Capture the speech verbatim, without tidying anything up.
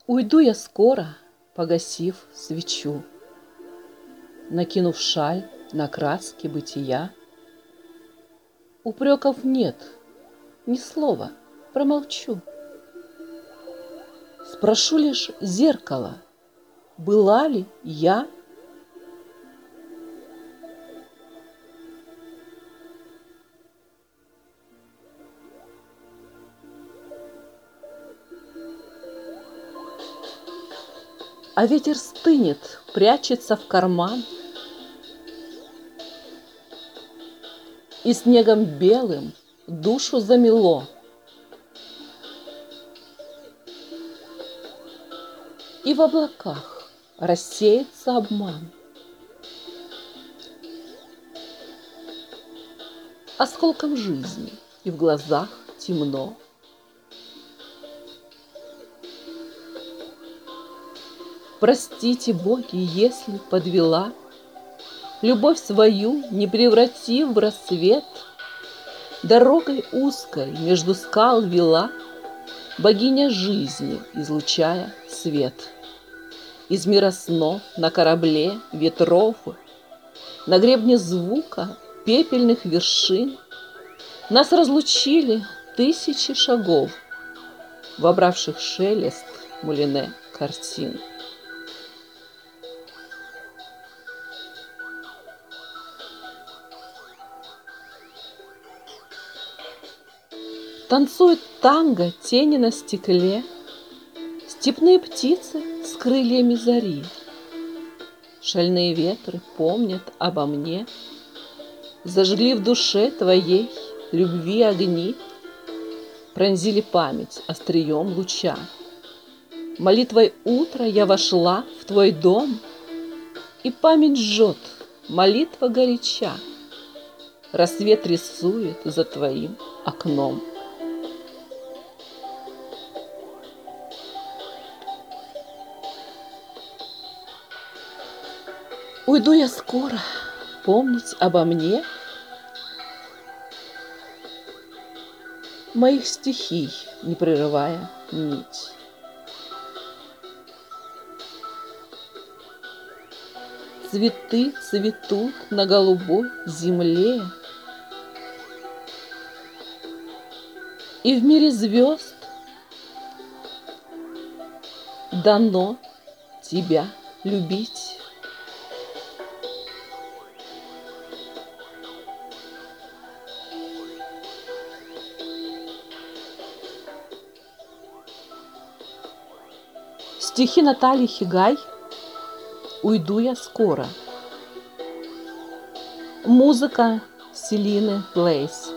Уйду я скоро, погасив свечу, накинув шаль на краски бытия. Упреков нет, ни слова, промолчу. Спрошу лишь зеркало, была ли я? А ветер стынет, прячется в карман, и снегом белым душу замело. И в облаках рассеется обман. Осколком жизни и в глазах темно. Простите, боги, если подвела, любовь свою не превратив в рассвет, дорогой узкой между скал вела богиня жизни, излучая свет. Из мира снов на корабле ветров, на гребне звука пепельных вершин нас разлучили тысячи шагов, вобравших шелест мулине картин. Танцует танго тени на стекле, степные птицы с крыльями зари. Шальные ветры помнят обо мне, зажгли в душе твоей любви огни, пронзили память острием луча. Молитвой утра я вошла в твой дом, и память жжет, молитва горяча. Рассвет рисует за твоим окном. Уйду я скоро, помнить обо мне моих стихий, не прерывая нить. Цветы цветут на голубой земле, и в мире звезд дано тебя любить. Стихи Натальи Хигай. Уйду я скоро. Музыка Селины Плейс.